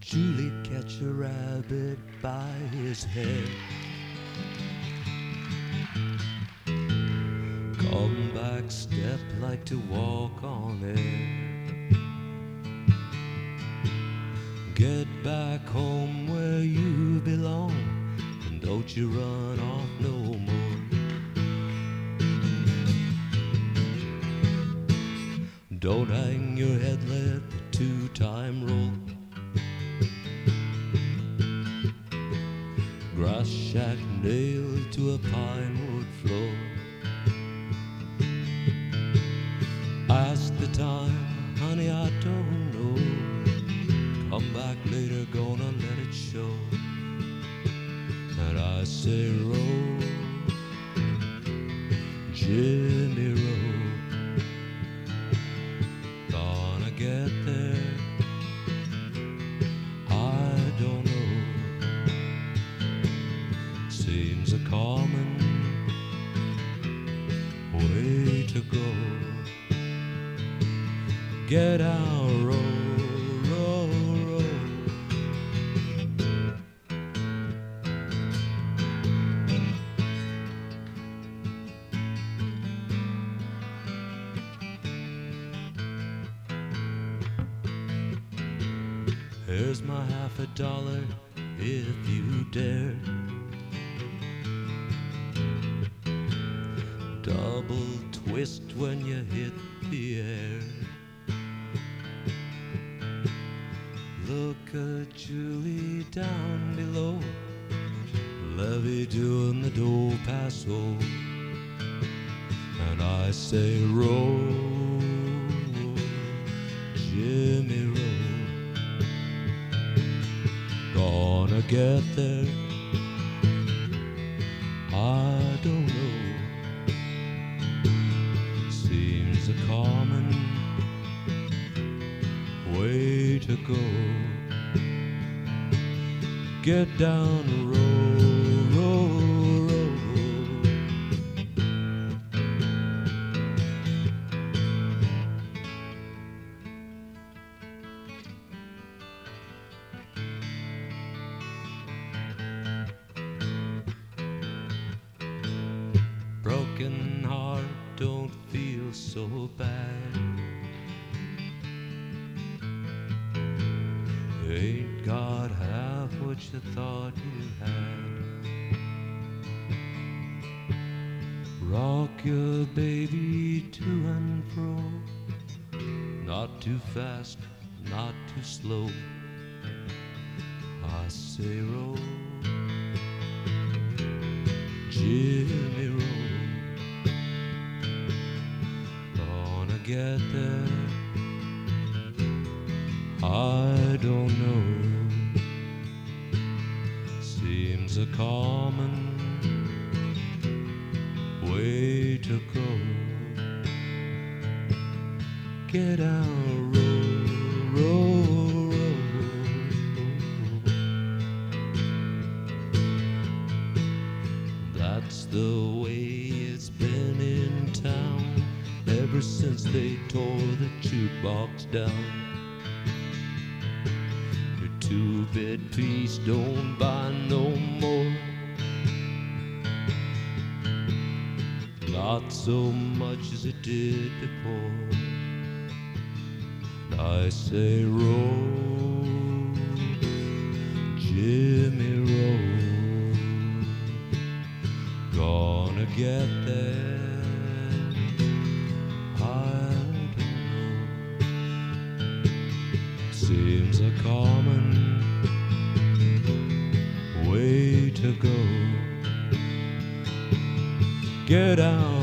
Julie catch a rabbit by his head. Come back, step like to walk on air. Get back home where you belong, and don't you run off no more. Don't hang your head, let the two-time roll. Grass shack nailed to a pine wood floor. Ask the time, honey, I don't know. Come back later, gonna let it show. And I say, roll, Jimmy, roll. Gonna get there, I don't know. Seems a common way to go. Get out, roll, roll, roll. Here's my $50 if you dare. Double twist when you hit the air. Look at Julie down below, Levy doing the do paso. And I say, roll, Jimmy, roll. Gonna get there, I don't know. Seems a common way to go. Get down the road, road, road. Broken heart don't feel so bad. Ain't got half what you thought you had. Rock your baby to and fro, not too fast, not too slow. I say roll, Jimmy, roll. Gonna get there, I don't know. Seems a common way to go. Get out, roll, roll, roll. That's the way it's been in town ever since they tore the jukebox down. Two-bit piece don't buy no more. Not so much as it did before. I say roll, Jimmy, roll. Gonna get there, I don't know. Seems a common way to go. Get out.